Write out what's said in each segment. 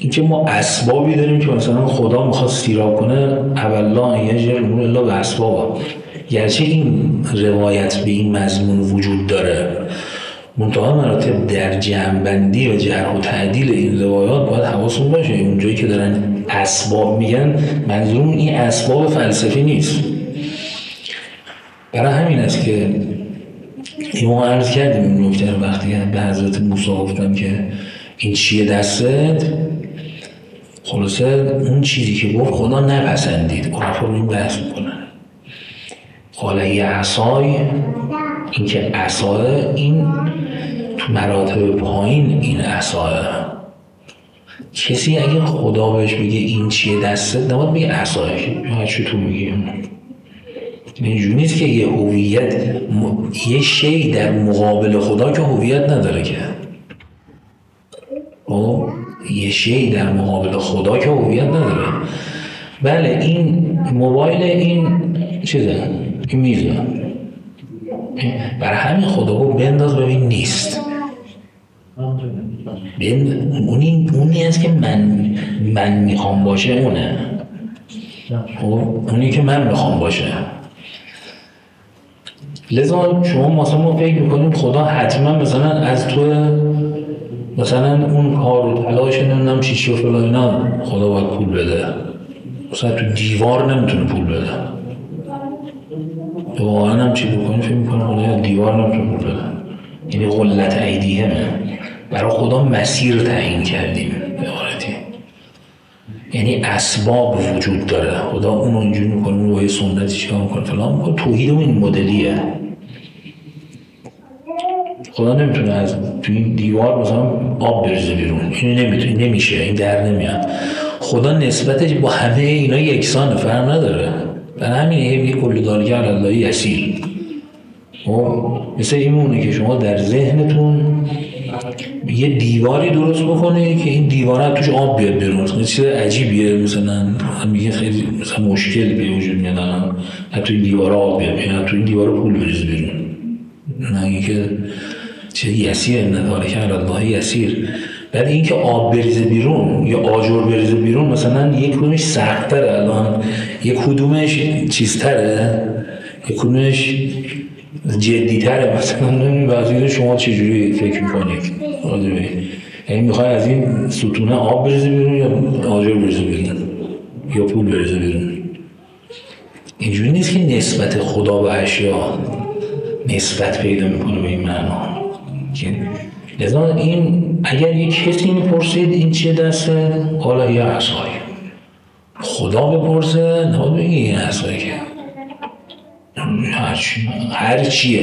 اینکه ما اسبابی داریم که مثلا خدا میخواد سیراب کنه، اولا یجر الامور الا باسباب، گرچه این روایت به این مضمون وجود داره، منتها مراتب در جمع‌بندی و جرح و تعدیل این روایات باید حواسون باشه. اونجایی که دارن اسباب میگن، منظورم این اسباب فلسفی نیست. برای همین است که ما عرض کردیم این نکته وقتی به حضرت موسی گفتم که این چیه دستت، خلاصه اون چیزی که گفت خدا نپسندید. عرفا رو این بحث میکنن. قاله یه عصای، این که عصای، این تو مراتب پایین این عصای. کسی اگه خدا بهش بگه این چیه دستت، نباید بگه عصای، هر چی تو میگی. اینجوری نیست که یه هویت، یه شی در مقابل خدا که هویت نداره که. یه شی در مقابل خدا که هویت نداره. بله این موبایل، این چیزه، این میزه، برای همین خدا رو بنداز ببین نیست. اونی هست که من میخوام باشه، اونه اونی که من میخوام باشه. لذا شما مثلا ما فکر میکنیم خدا حتما مثلا از تو مثلا اون کار و تلاش نمیدونم چی و فلان اینا خدا باید پول بده. مثلا تو دیوار نمیتونه پول بده. واقعا هم چی بکنی فکر میکنه خدا دیوار نمیتونه پول بده. یعنی غلت ایدیهمه. برای خدا مسیر تعیین کردیم به عبارتی. یعنی اسباب وجود داره. خدا اون اونجوری میکنه، اون روی سنتی چیکار میکنه فلان میکنه. توحید این مدلیه. خدا نمیتونه از تو این دیوار مثلا آب بریزه بیرون. اینو نمیتونه، نمیشه، این در نمیاد. خدا نسبتش با همه اینا یکسانه، فرق نداره. برای همین یه کل دالگه الله یسیر. مثل این مونه که شما در ذهنتون یه دیواری درست بکنه که این دیواره توش آب بیاد بیرون. مثلا چیز عجیبیه، مثلا میگه خیلی مثلا مشکل به وجود میاد الان تو این دیواره آب بیاد بیرون، تو این دیواره پول بریزه بیرون. نه اینکه چه یسیر نداره که الله یسیر. بعد اینکه آب بریزه بیرون یا آجر بریزه بیرون، مثلا یک کدومش سخت‌تره الان، یک کدومش چیزتره، یک کدومش جدی‌تره. مثلا بعضی شما چجوری فکر می‌کنید؟ یعنی می‌خوای از این ستونه آب بریزه بیرون یا آجر بریزه بیرون یا پول بریزه بیرون؟ اینجوری نیست که نسبت خدا به اشیا نسبت پیدا می‌کنه به این معنا. لذا این اگر یک کسی میپرسید این چیه دسته، حالا یه عصای. خدا بپرسه نباید بگی این عصای که هر چیه.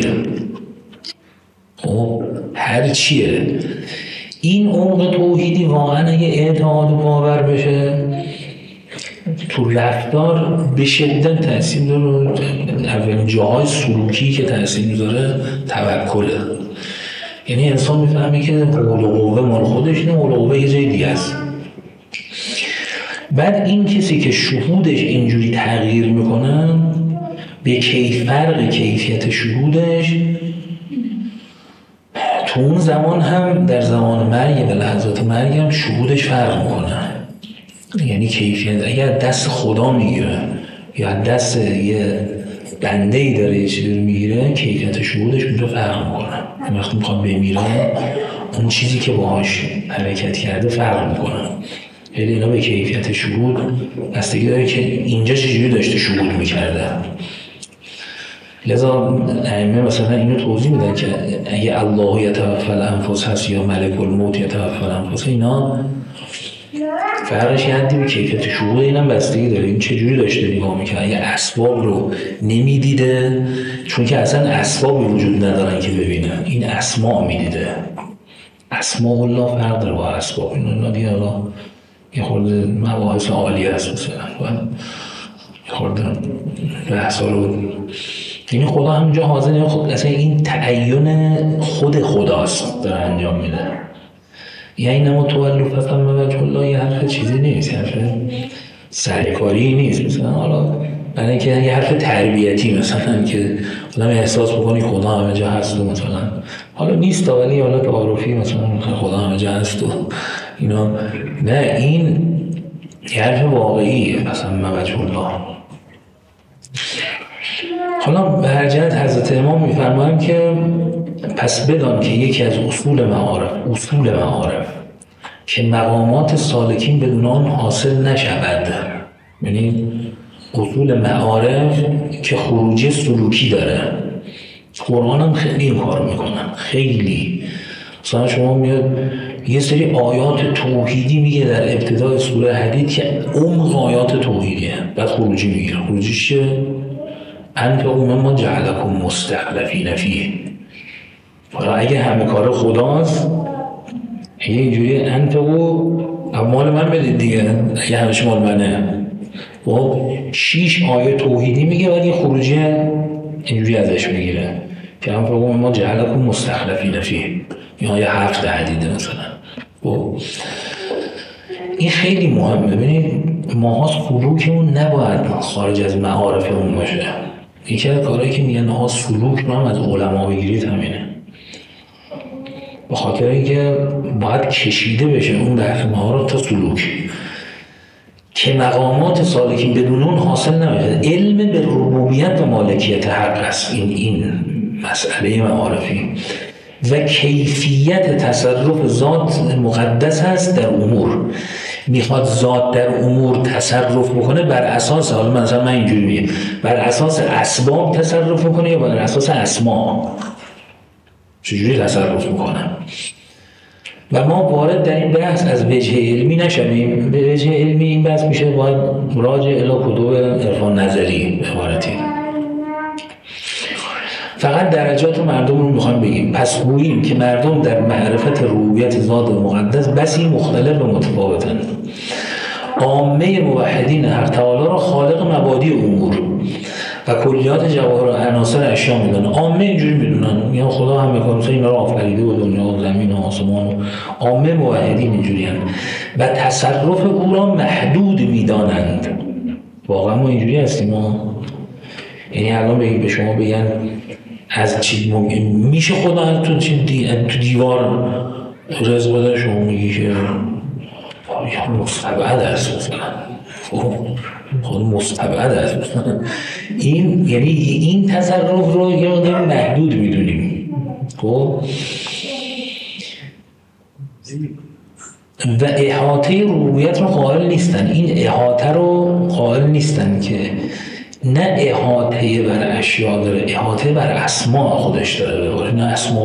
خب هر چیه. این عمق توحیدی واقعا اگه اعتقاد و باور بشه تو رفتار به شدت تاثیر داره. اولین جاهای سلوکی که تاثیر میذاره توکله. یعنی انسان میفهمه که حول و قوه مال خودش نه، حول و قوه یه جای دیگه است. بعد این کسی که شهودش اینجوری تغییر میکنه، به فرق کیفیت شهودش تو اون زمان هم در زمان مرگ و لحظات مرگ هم شهودش فرق میکنه. یعنی کیفیت اگر دست خدا میگیره یا دست یه بنده‌ای داره یه چیزی میگیره، کیفیت شهودش اونجا فرق میکنه. وقتی میخواد بمیره اون چیزی که باهاش حرکت کرده فرق میکنه. یعنی اینا به کیفیت شهود بستگی داره که اینجا چجوری داشته شهود میکرده. لذا ائمه مثلا اینو توضیح میدن که اگه الله یتوفی الانفس هست یا ملک الموت یتوفی الانفس، اینا فرقش یه حدی به کیفیت شهود اینم بستگی داره. این چجوری داشته نگاه میکنه. اگه اسباب رو نمیدیده، چون که اصلا اسبابی وجود ندارن که ببینن، این اسماء میدیده. اسماء الله فرق داره با اسباب. اینا دیگه حالا یه خورده مباحث عالی هست. مثلا یه خورده بحثا رو یعنی خدا همونجا حاضر خود اصلا این تعین خود خداست داره انجام میده. یعنی نما تولو فقط وجه الله یه حرف چیزی نیست، حرف سرکاری نیست. مثلا حالا برای اینکه یه حرف تربیتی مثلا که آدم احساس بکنی خدا همه جا هست و مثلا حالا نیست ولی حالا تعارفی مثلا خدا همه جا هست و اینا نه، این حرف واقعیه مثلا وجه الله. حالا به هر جهت حضرت امام میفرمایند که پس بدان که یکی از اصول معارف که مقامات سالکین بدون آن حاصل نشود، یعنی اصول معارف که خروجی سلوکی داره. قرآن هم خیلی این کار میکنن، خیلی. مثلا شما میاد یه سری آیات توحیدی میگه در ابتدای سوره حدید که عمق آیات توحیدیه، بعد خروجی میگیره. خروجیش چه؟ انفقوا مما جعلکم مستخلفین فیه. حالا اگه همه کار خداست، اگه اینجوری انفقوا مال من بدید دیگه، اگه همش مال منه. خب 6 آیه توحیدی میگه، ولی خروجی اینجوری ازش میگیره که انفقوا مما جعلکم مستخلفین فیه. این آیه 7 حدیده مثلا. خب این خیلی مهمه. ببینید ماها سلوکمون نباید خارج از معارفمون باشه. یکی از کارهایی که میگن ها سلوک رو هم از علما بگیرید همینه، به خاطر اینکه باید کشیده بشه اون بحث مهارت تا سلوک که مقامات سالکین بدون اون حاصل نمیشه. علم به ربوبیت و مالکیت حق است این مسئله معارفی و کیفیت تصرف ذات مقدس هست در امور. میخواد ذات در امور تصرف بکنه بر اساس، حالا مثلا من اینجوری میگم، بر اساس اسباب تصرف بکنه یا بر اساس اسما؟ چجوری تصرف میکنه؟ و ما وارد در این بحث از وجه علمی نشویم. به وجه علمی این بحث میشه باید راجع الی کتب عرفان نظری عبارتی. فقط درجات مردم رو میخوایم بگیم. پس گوییم که مردم در معرفت ربوبیت ذات مقدس بسی مختلف و متفاوتند. عامه موحدین حق تعالی را خالق مبادی امور و کلیات جواهر و عناصر اشیا میدونن. عامه اینجوری میدونن، میگن خدا هم میکنه مثلا اینا رو آفریده و دنیا و زمین و آسمان. عامه موحدین اینجوری هستند و تصرف او را محدود میدانند. واقعا ما اینجوری هستیم ما؟ یعنی الان به شما بگن از چی میشه خدا تو دیوار رزق بده، شما میگی که مستبعد است مثلا. خود مستبعد است. این یعنی این تصرف رو یه مقدار محدود میدونیم. خب و احاطه ربوبیت رو قائل نیستن. این احاطه رو قائل نیستن که نه احاطه بر اشیا داره، احاطه بر اسماء خودش داره. نه اسماء